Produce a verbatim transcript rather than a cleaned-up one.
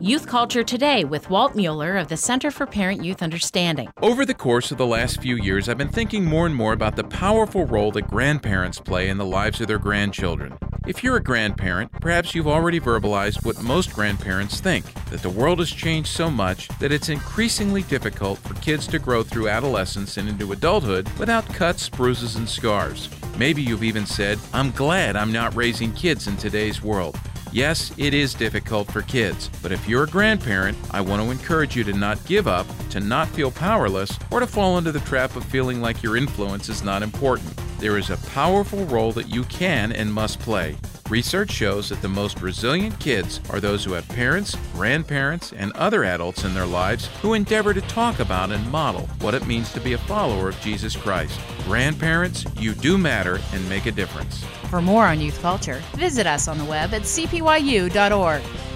Youth Culture Today with Walt Mueller of the Center for Parent-Youth Understanding. Over the course of the last few years, I've been thinking more and more about the powerful role that grandparents play in the lives of their grandchildren. If you're a grandparent, perhaps you've already verbalized what most grandparents think, that the world has changed so much that it's increasingly difficult for kids to grow through adolescence and into adulthood without cuts, bruises, and scars. Maybe you've even said, "I'm glad I'm not raising kids in today's world." Yes, it is difficult for kids, but if you're a grandparent, I want to encourage you to not give up, to not feel powerless, or to fall into the trap of feeling like your influence is not important. There is a powerful role that you can and must play. Research shows that the most resilient kids are those who have parents, grandparents, and other adults in their lives who endeavor to talk about and model what it means to be a follower of Jesus Christ. Grandparents, you do matter and make a difference. For more on youth culture, visit us on the web at c p y u dot org.